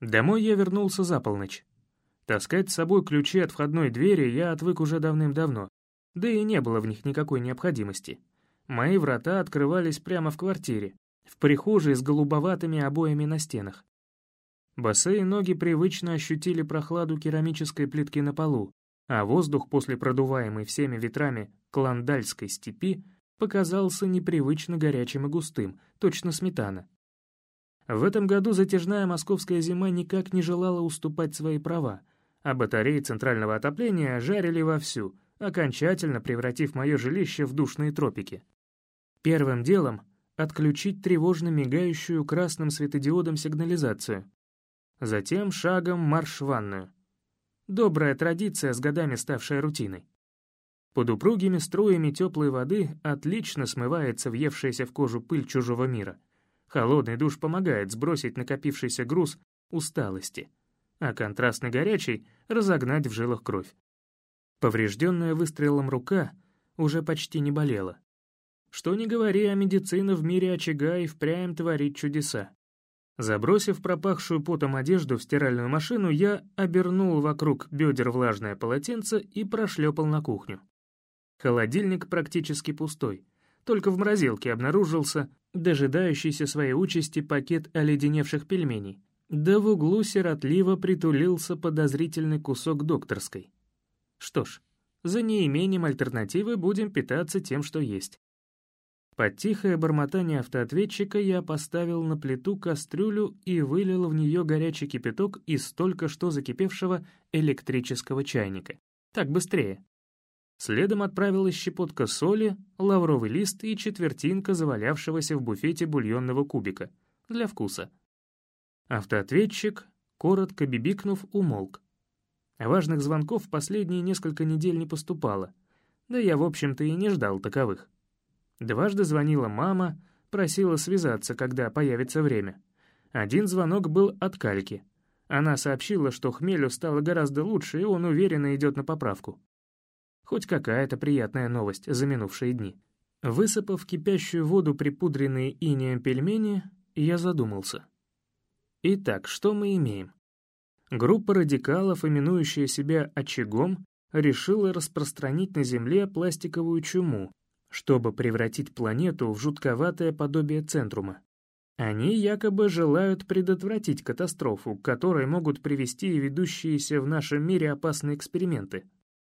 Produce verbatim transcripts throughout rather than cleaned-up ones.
Домой я вернулся за полночь. Таскать с собой ключи от входной двери я отвык уже давным-давно, да и не было в них никакой необходимости. Мои врата открывались прямо в квартире, в прихожей с голубоватыми обоями на стенах. Босые ноги привычно ощутили прохладу керамической плитки на полу, а воздух после продуваемой всеми ветрами Клондальской степи показался непривычно горячим и густым, точно сметана. В этом году затяжная московская зима никак не желала уступать свои права, а батареи центрального отопления жарили вовсю, окончательно превратив мое жилище в душные тропики. Первым делом — отключить тревожно мигающую красным светодиодом сигнализацию. Затем шагом марш в ванную. Добрая традиция, с годами ставшая рутиной. Под упругими струями теплой воды отлично смывается въевшаяся в кожу пыль чужого мира. Холодный душ помогает сбросить накопившийся груз усталости, а контрастный горячий — разогнать в жилах кровь. Поврежденная выстрелом рука уже почти не болела. Что ни говори, а медицина в мире очага и впрямь творит чудеса. Забросив пропахшую потом одежду в стиральную машину, я обернул вокруг бедер влажное полотенце и прошлепал на кухню. Холодильник практически пустой. Только в морозилке обнаружился дожидающийся своей участи пакет оледеневших пельменей. Да в углу сиротливо притулился подозрительный кусок докторской. Что ж, за неимением альтернативы будем питаться тем, что есть. Под тихое бормотание автоответчика я поставил на плиту кастрюлю и вылил в нее горячий кипяток из только что закипевшего электрического чайника. Так быстрее. Следом отправилась щепотка соли, лавровый лист и четвертинка завалявшегося в буфете бульонного кубика. Для вкуса. Автоответчик, коротко бибикнув, умолк. Важных звонков в последние несколько недель не поступало. Да я, в общем-то, и не ждал таковых. Дважды звонила мама, просила связаться, когда появится время. Один звонок был от Кальки. Она сообщила, что Хмелю стало гораздо лучше, и он уверенно идет на поправку. Хоть какая-то приятная новость за минувшие дни. Высыпав в кипящую воду припудренные инеем пельмени, я задумался. Итак, что мы имеем? Группа радикалов, именующая себя «очагом», решила распространить на Земле пластиковую чуму, чтобы превратить планету в жутковатое подобие центрума. Они якобы желают предотвратить катастрофу, к которой могут привести ведущиеся в нашем мире опасные эксперименты.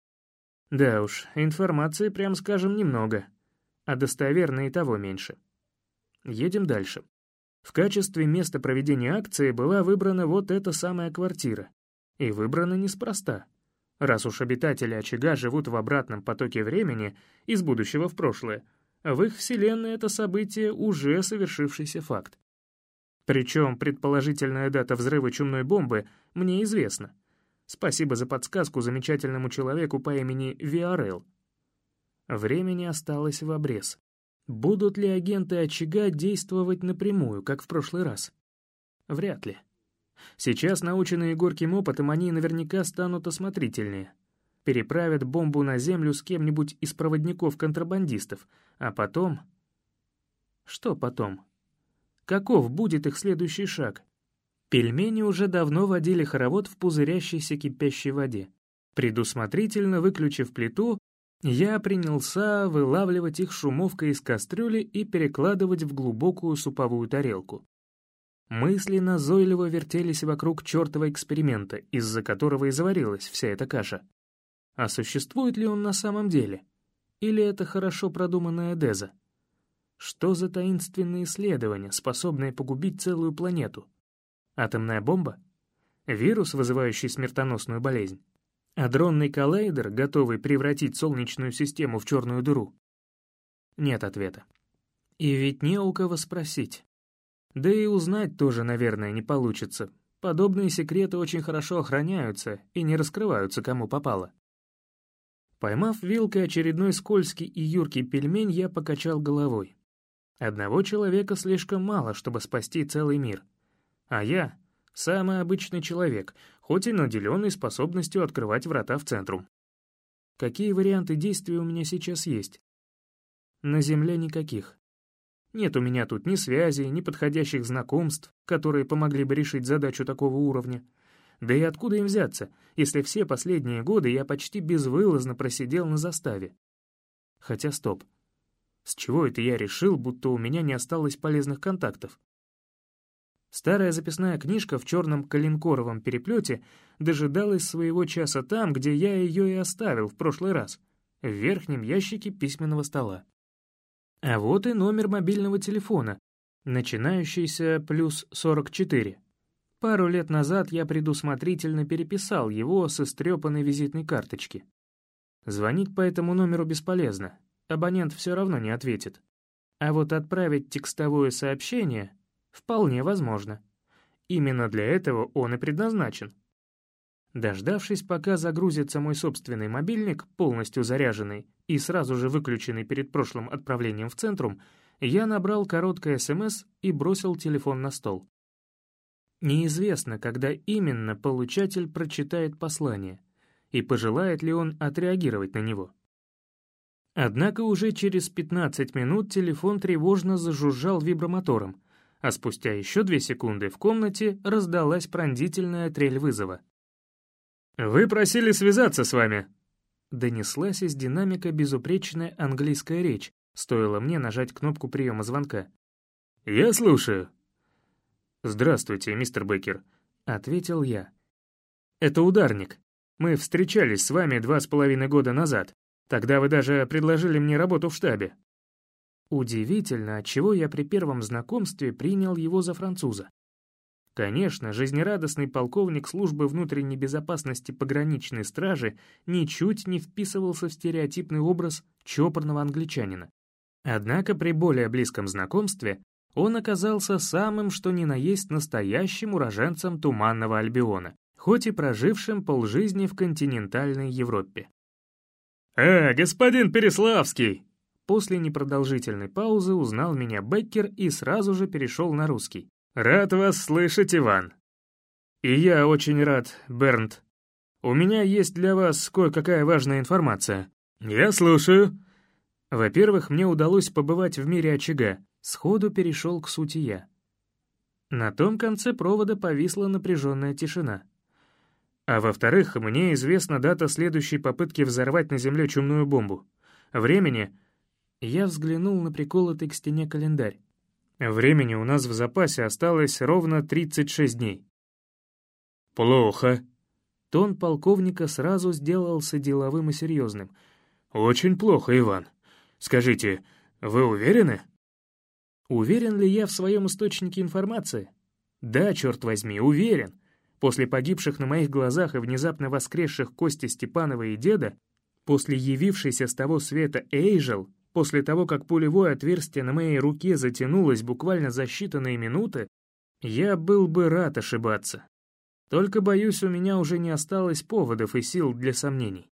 Да уж, информации, прям скажем, немного, а достоверно и того меньше. Едем дальше. В качестве места проведения акции была выбрана вот эта самая квартира. И выбрана неспроста. Раз уж обитатели очага живут в обратном потоке времени, из будущего в прошлое, в их вселенной это событие уже совершившийся факт. Причем предположительная дата взрыва чумной бомбы мне известна. Спасибо за подсказку замечательному человеку по имени Виарел. Времени осталось в обрез. Будут ли агенты очага действовать напрямую, как в прошлый раз? Вряд ли. Сейчас, наученные горьким опытом, они наверняка станут осмотрительнее. Переправят бомбу на землю с кем-нибудь из проводников-контрабандистов, а потом... Что потом? Каков будет их следующий шаг? Пельмени уже давно водили хоровод в пузырящейся кипящей воде. Предусмотрительно выключив плиту, я принялся вылавливать их шумовкой из кастрюли и перекладывать в глубокую суповую тарелку. Мысли назойливо вертелись вокруг чертова эксперимента, из-за которого и заварилась вся эта каша. А существует ли он на самом деле? Или это хорошо продуманная деза? Что за таинственные исследования, способные погубить целую планету? Атомная бомба? Вирус, вызывающий смертоносную болезнь? Адронный коллайдер, готовый превратить Солнечную систему в черную дыру? Нет ответа. И ведь не у кого спросить. Да и узнать тоже, наверное, не получится. Подобные секреты очень хорошо охраняются и не раскрываются кому попало. Поймав вилкой очередной скользкий и юркий пельмень, я покачал головой. Одного человека слишком мало, чтобы спасти целый мир. А я — самый обычный человек, хоть и наделенный способностью открывать врата в центрум. Какие варианты действий у меня сейчас есть? На Земле никаких. Нет у меня тут ни связей, ни подходящих знакомств, которые помогли бы решить задачу такого уровня. Да и откуда им взяться, если все последние годы я почти безвылазно просидел на заставе? Хотя стоп. С чего это я решил, будто у меня не осталось полезных контактов? Старая записная книжка в черном коленкоровом переплете дожидалась своего часа там, где я ее и оставил в прошлый раз, в верхнем ящике письменного стола. А вот и номер мобильного телефона, начинающийся плюс сорок четыре. Пару лет назад я предусмотрительно переписал его с истрепанной визитной карточки. Звонить по этому номеру бесполезно, абонент все равно не ответит. А вот отправить текстовое сообщение вполне возможно. Именно для этого он и предназначен. Дождавшись, пока загрузится мой собственный мобильник, полностью заряженный и сразу же выключенный перед прошлым отправлением в Центрум, я набрал короткое СМС и бросил телефон на стол. Неизвестно, когда именно получатель прочитает послание, и пожелает ли он отреагировать на него. Однако уже через пятнадцать минут телефон тревожно зажужжал вибромотором, а спустя еще две секунды в комнате раздалась пронзительная трель вызова. «Вы просили связаться с вами!» Донеслась из динамика безупречная английская речь, стоило мне нажать кнопку приема звонка. «Я слушаю». «Здравствуйте, мистер Беккер», — ответил я. «Это Ударник. Мы встречались с вами два с половиной года назад. Тогда вы даже предложили мне работу в штабе». Удивительно, отчего я при первом знакомстве принял его за француза. Конечно, жизнерадостный полковник службы внутренней безопасности пограничной стражи ничуть не вписывался в стереотипный образ чопорного англичанина. Однако при более близком знакомстве он оказался самым что ни на есть настоящим уроженцем Туманного Альбиона, хоть и прожившим полжизни в континентальной Европе. «А, господин Переславский!» После непродолжительной паузы узнал меня Беккер и сразу же перешел на русский. «Рад вас слышать, Иван». «И я очень рад, Бернт. У меня есть для вас кое-какая важная информация». «Я слушаю». Во-первых, мне удалось побывать в мире очага. Сходу перешел к сути я. На том конце провода повисла напряженная тишина. А во-вторых, мне известна дата следующей попытки взорвать на Земле чумную бомбу. Времени... Я взглянул на приколотый к стене календарь. Времени у нас в запасе осталось ровно тридцать шесть дней. «Плохо». Тон полковника сразу сделался деловым и серьезным. «Очень плохо, Иван. Скажите, вы уверены?» Уверен ли я в своем источнике информации? Да, черт возьми, уверен. После погибших на моих глазах и внезапно воскресших Кости Степанова и деда, после явившейся с того света Эйжел, после того, как пулевое отверстие на моей руке затянулось буквально за считанные минуты, я был бы рад ошибаться. Только, боюсь, у меня уже не осталось поводов и сил для сомнений.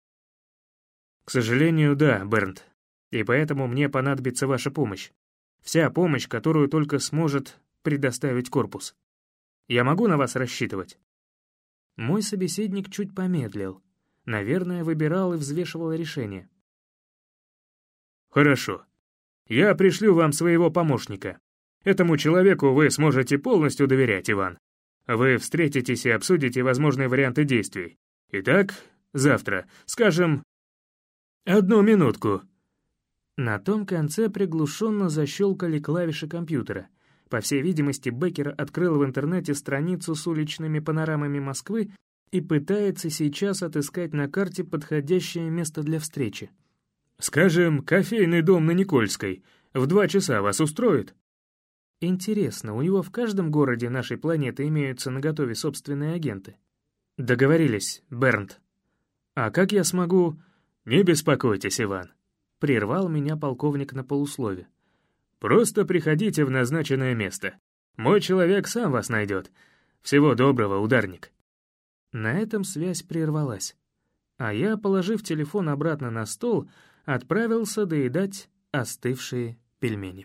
К сожалению, да, Бернт. И поэтому мне понадобится ваша помощь. Вся помощь, которую только сможет предоставить корпус. Я могу на вас рассчитывать?» Мой собеседник чуть помедлил. Наверное, выбирал и взвешивал решение. «Хорошо. Я пришлю вам своего помощника. Этому человеку вы сможете полностью доверять, Иван. Вы встретитесь и обсудите возможные варианты действий. Итак, завтра, скажем... Одну минутку». На том конце приглушенно защелкали клавиши компьютера. По всей видимости, Беккер открыл в интернете страницу с уличными панорамами Москвы и пытается сейчас отыскать на карте подходящее место для встречи. «Скажем, кофейный дом на Никольской. В два часа вас устроит?» Интересно, у него в каждом городе нашей планеты имеются наготове собственные агенты? Договорились, Бернт. А как я смогу... Не беспокойтесь, Иван. Прервал меня полковник на полуслове. Просто приходите в назначенное место. Мой человек сам вас найдет. Всего доброго, Ударник. На этом связь прервалась. А я, положив телефон обратно на стол, отправился доедать остывшие пельмени.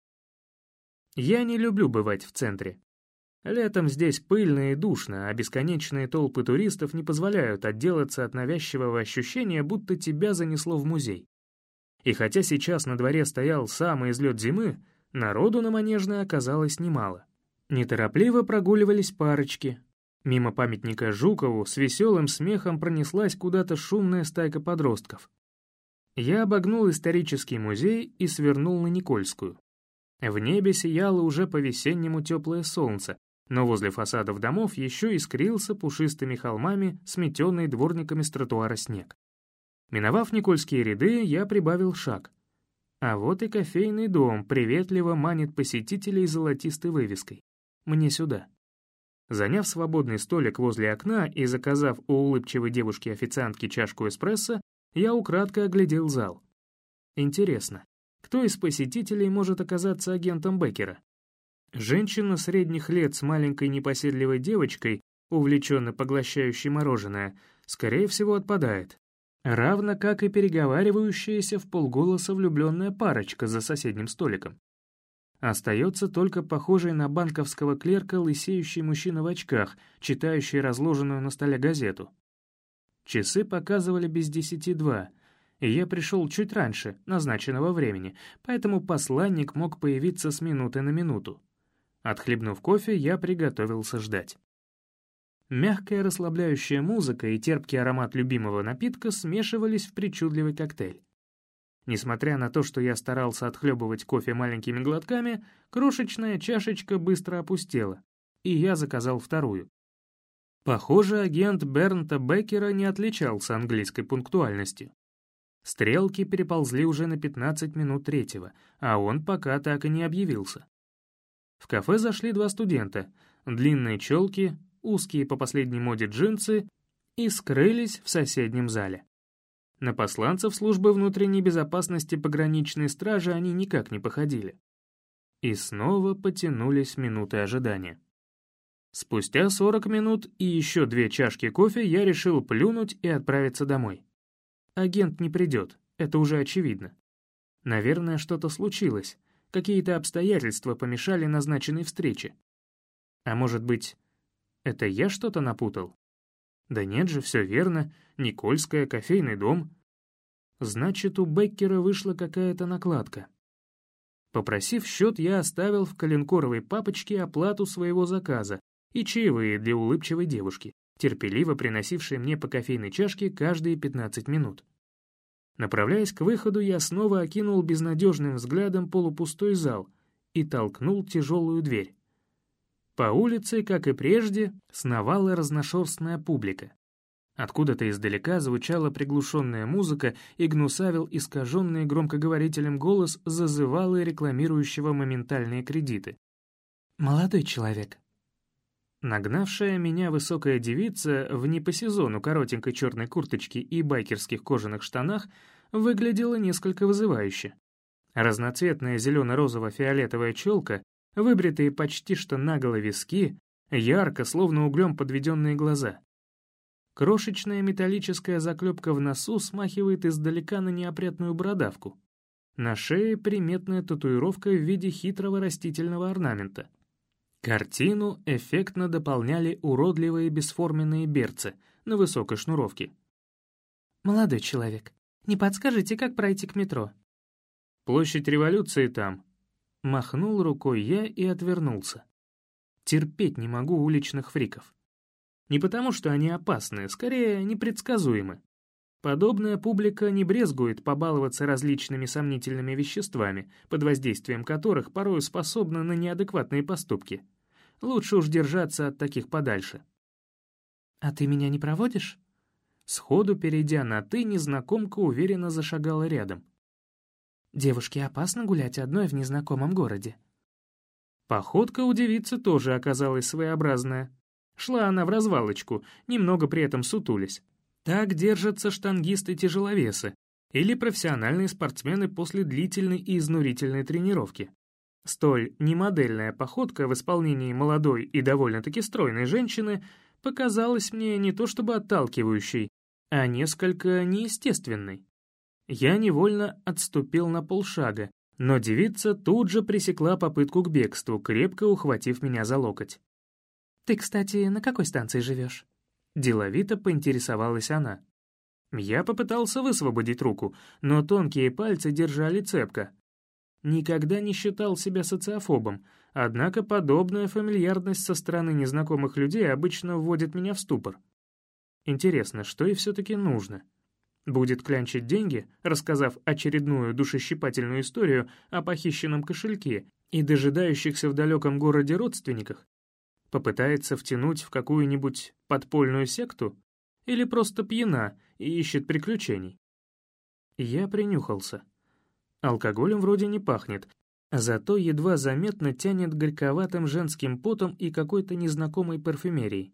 Я не люблю бывать в центре. Летом здесь пыльно и душно, а бесконечные толпы туристов не позволяют отделаться от навязчивого ощущения, будто тебя занесло в музей. И хотя сейчас на дворе стоял самый излет зимы, Народу на Манежной оказалось немало. Неторопливо прогуливались парочки. Мимо памятника Жукову с веселым смехом пронеслась куда-то шумная стайка подростков. Я обогнул исторический музей и свернул на Никольскую. В небе сияло уже по-весеннему теплое солнце, но возле фасадов домов еще искрился пушистыми холмами, сметенный дворниками с тротуара снег. Миновав Никольские ряды, я прибавил шаг. А вот и кофейный дом приветливо манит посетителей золотистой вывеской. Мне сюда. Заняв свободный столик возле окна и заказав у улыбчивой девушки-официантки чашку эспрессо, я украдкой оглядел зал. Интересно, кто из посетителей может оказаться агентом Беккера? Женщина средних лет с маленькой непоседливой девочкой, увлеченно поглощающей мороженое, скорее всего отпадает. Равно как и переговаривающаяся вполголоса влюбленная парочка за соседним столиком. Остается только похожий на банковского клерка лысеющий мужчина в очках, читающий разложенную на столе газету. Часы показывали без десяти два, и я пришел чуть раньше назначенного времени, поэтому посланник мог появиться с минуты на минуту. Отхлебнув кофе, я приготовился ждать. Мягкая расслабляющая музыка и терпкий аромат любимого напитка смешивались в причудливый коктейль. Несмотря на то, что я старался отхлебывать кофе маленькими глотками, крошечная чашечка быстро опустела, и я заказал вторую. Похоже, агент Бернта Беккера не отличался английской пунктуальностью. Стрелки переползли уже на пятнадцать минут третьего, а он пока так и не объявился. В кафе зашли два студента, длинные челки, узкие по последней моде джинсы, и скрылись в соседнем зале. На посланцев службы внутренней безопасности пограничной стражи они никак не походили. И снова потянулись минуты ожидания. Спустя сорок минут и еще две чашки кофе я решил плюнуть и отправиться домой. Агент не придет, это уже очевидно. Наверное, что-то случилось, какие-то обстоятельства помешали назначенной встрече. А может быть, это я что-то напутал? Да нет же, все верно, Никольская, кофейный дом. Значит, у Беккера вышла какая-то накладка. Попросив счет, я оставил в коленкоровой папочке оплату своего заказа и чаевые для улыбчивой девушки, терпеливо приносившей мне по кофейной чашке каждые пятнадцать минут. Направляясь к выходу, я снова окинул безнадежным взглядом полупустой зал и толкнул тяжелую дверь. По улице, как и прежде, сновала разношерстная публика. Откуда-то издалека звучала приглушенная музыка и гнусавил искаженный громкоговорителем голос зазывалы рекламирующего моментальные кредиты. «Молодой человек». Нагнавшая меня высокая девица в не по сезону коротенькой черной курточке и байкерских кожаных штанах выглядела несколько вызывающе. Разноцветная зелено-розово-фиолетовая челка, выбритые почти что наголо виски, ярко, словно углем подведенные глаза. Крошечная металлическая заклепка в носу смахивает издалека на неопрятную бородавку. На шее приметная татуировка в виде хитрого растительного орнамента. Картину эффектно дополняли уродливые бесформенные берцы на высокой шнуровке. «Молодой человек, не подскажете, как пройти к метро?» «Площадь Революции там». Махнул рукой я и отвернулся. Терпеть не могу уличных фриков. Не потому, что они опасны, скорее непредсказуемы. Подобная публика не брезгует побаловаться различными сомнительными веществами, под воздействием которых порою способна на неадекватные поступки. Лучше уж держаться от таких подальше. «А ты меня не проводишь?» Сходу, перейдя на «ты», незнакомка уверенно зашагала рядом. «Девушке опасно гулять одной в незнакомом городе». Походка у девицы тоже оказалась своеобразная. Шла она в развалочку, немного при этом сутулясь. Так держатся штангисты-тяжеловесы или профессиональные спортсмены после длительной и изнурительной тренировки. Столь немодельная походка в исполнении молодой и довольно-таки стройной женщины показалась мне не то чтобы отталкивающей, а несколько неестественной. Я невольно отступил на полшага, но девица тут же пресекла попытку к бегству, крепко ухватив меня за локоть. «Ты, кстати, на какой станции живешь?» Деловито поинтересовалась она. Я попытался высвободить руку, но тонкие пальцы держали цепко. Никогда не считал себя социофобом, однако подобная фамильярность со стороны незнакомых людей обычно вводит меня в ступор. Интересно, что ей все-таки нужно? Будет клянчить деньги, рассказав очередную душещипательную историю о похищенном кошельке и дожидающихся в далеком городе родственниках? Попытается втянуть в какую-нибудь подпольную секту? Или просто пьяна и ищет приключений? Я принюхался. Алкоголем вроде не пахнет, зато едва заметно тянет горьковатым женским потом и какой-то незнакомой парфюмерией.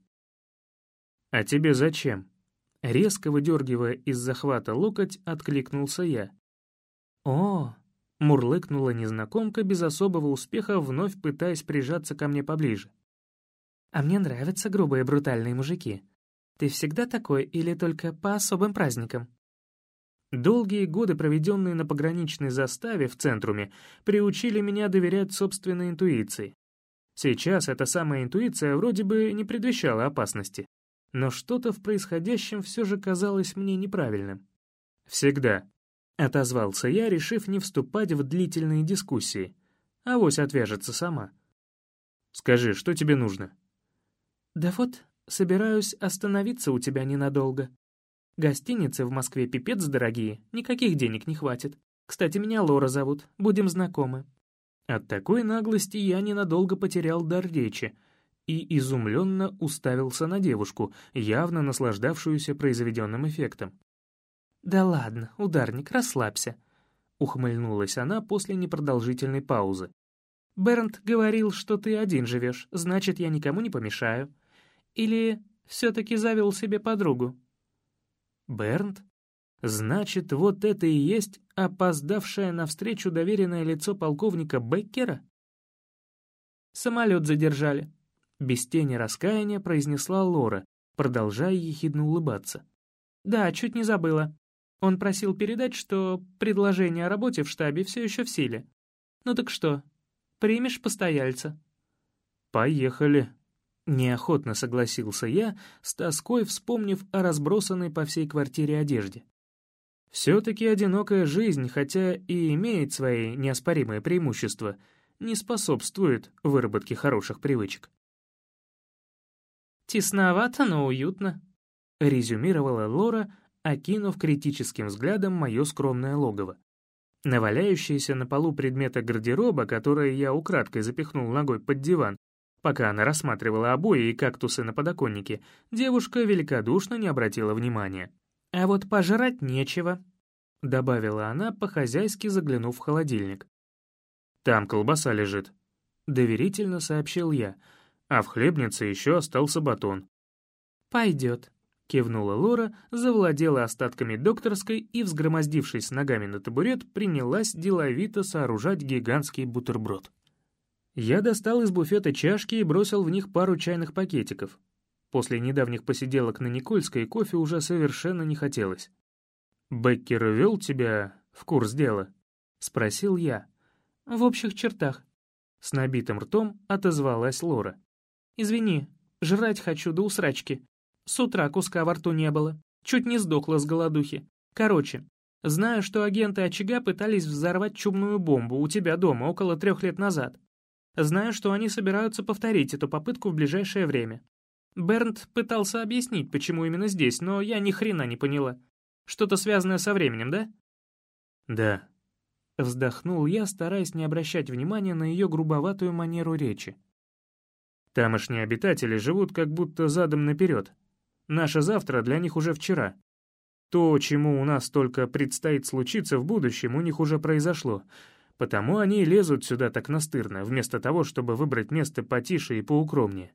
«А тебе зачем?» Резко выдергивая из захвата локоть, откликнулся я. «О!» — мурлыкнула незнакомка без особого успеха, вновь пытаясь прижаться ко мне поближе. «А мне нравятся грубые брутальные мужики. Ты всегда такой или только по особым праздникам?» Долгие годы, проведенные на пограничной заставе в Центруме, приучили меня доверять собственной интуиции. Сейчас эта самая интуиция вроде бы не предвещала опасности, но что-то в происходящем все же казалось мне неправильным. «Всегда», — отозвался я, решив не вступать в длительные дискуссии. Авось отвяжется сама. «Скажи, что тебе нужно?» «Да вот, собираюсь остановиться у тебя ненадолго. Гостиницы в Москве пипец дорогие, никаких денег не хватит. Кстати, меня Лора зовут, будем знакомы». От такой наглости я ненадолго потерял дар речи и изумленно уставился на девушку, явно наслаждавшуюся произведенным эффектом. «Да ладно, ударник, расслабься», — ухмыльнулась она после непродолжительной паузы. «Бернт говорил, что ты один живешь, значит, я никому не помешаю. Или все-таки завел себе подругу?» «Бернт? Значит, вот это и есть опоздавшее навстречу доверенное лицо полковника Беккера?» «Самолет задержали», — без тени раскаяния произнесла Лора, продолжая ехидно улыбаться. «Да, чуть не забыла. Он просил передать, что предложение о работе в штабе все еще в силе. Ну так что, примешь постояльца?» «Поехали», — неохотно согласился я, с тоской вспомнив о разбросанной по всей квартире одежде. Все-таки одинокая жизнь, хотя и имеет свои неоспоримые преимущества, не способствует выработке хороших привычек. «Тесновато, но уютно», — резюмировала Лора, окинув критическим взглядом мое скромное логово. На валяющиеся на полу предметы гардероба, которые я украдкой запихнул ногой под диван, пока она рассматривала обои и кактусы на подоконнике, девушка великодушно не обратила внимания. «А вот пожрать нечего», — добавила она, по-хозяйски заглянув в холодильник. «Там колбаса лежит», — доверительно сообщил я, а в хлебнице еще остался батон. «Пойдет», — кивнула Лора, завладела остатками докторской и, взгромоздившись ногами на табурет, принялась деловито сооружать гигантский бутерброд. Я достал из буфета чашки и бросил в них пару чайных пакетиков. После недавних посиделок на Никольской кофе уже совершенно не хотелось. «Беккер ввел тебя в курс дела?» — спросил я. «В общих чертах», — с набитым ртом отозвалась Лора. «Извини, жрать хочу до усрачки. С утра куска во рту не было. Чуть не сдохла с голодухи. Короче, знаю, что агенты очага пытались взорвать чумную бомбу у тебя дома около трех лет назад. Знаю, что они собираются повторить эту попытку в ближайшее время. Бернт пытался объяснить, почему именно здесь, но я ни хрена не поняла. Что-то связанное со временем, да?» «Да», — вздохнул я, стараясь не обращать внимания на ее грубоватую манеру речи. «Тамошние обитатели живут как будто задом наперед. Наше завтра для них уже вчера. То, чему у нас только предстоит случиться в будущем, у них уже произошло. Потому они и лезут сюда так настырно, вместо того, чтобы выбрать место потише и поукромнее».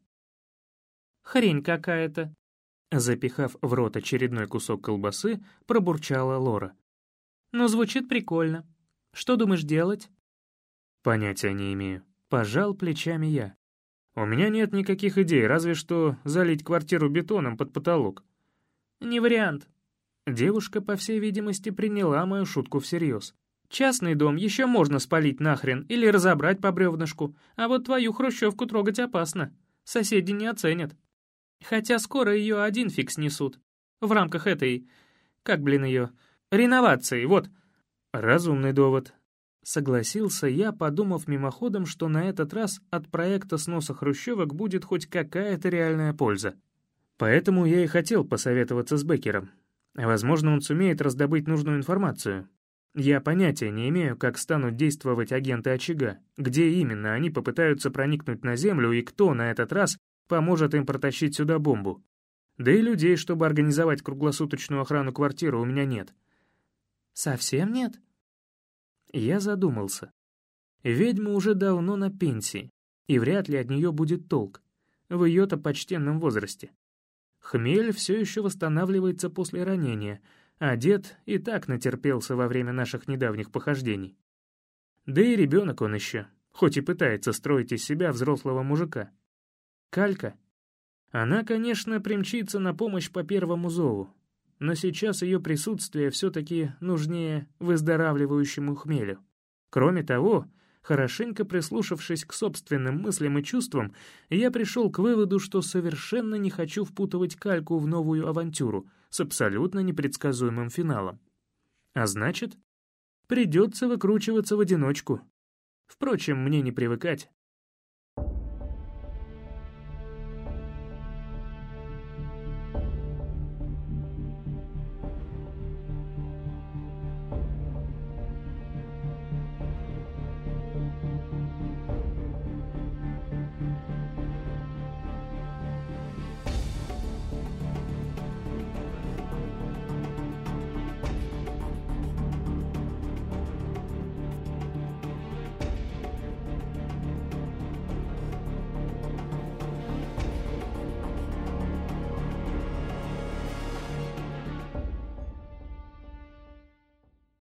«Хрень какая-то», — запихав в рот очередной кусок колбасы, пробурчала Лора. «Ну, звучит прикольно. Что думаешь делать?» «Понятия не имею». Пожал плечами я. «У меня нет никаких идей, разве что залить квартиру бетоном под потолок». «Не вариант». Девушка, по всей видимости, приняла мою шутку всерьез. «Частный дом еще можно спалить нахрен или разобрать по бревнышку, а вот твою хрущевку трогать опасно. Соседи не оценят. Хотя скоро ее один фиг снесут. В рамках этой... как, блин, ее... реновации, вот». «Разумный довод», Согласился я, подумав мимоходом, что на этот раз от проекта сноса хрущевок будет хоть какая-то реальная польза. Поэтому я и хотел посоветоваться с Беккером. Возможно, он сумеет раздобыть нужную информацию. Я понятия не имею, как станут действовать агенты очага, где именно они попытаются проникнуть на Землю и кто на этот раз поможет им протащить сюда бомбу. Да и людей, чтобы организовать круглосуточную охрану квартиры, у меня нет. Совсем нет? Я задумался. Ведьма уже давно на пенсии, и вряд ли от нее будет толк, в ее-то почтенном возрасте. Хмель все еще восстанавливается после ранения, а дед и так натерпелся во время наших недавних похождений. Да и ребенок он еще, хоть и пытается строить из себя взрослого мужика. Калька. Она, конечно, примчится на помощь по первому зову, но сейчас ее присутствие все-таки нужнее выздоравливающему хмелю. Кроме того, хорошенько прислушавшись к собственным мыслям и чувствам, я пришел к выводу, что совершенно не хочу впутывать Кальку в новую авантюру с абсолютно непредсказуемым финалом. А значит, придется выкручиваться в одиночку. Впрочем, мне не привыкать.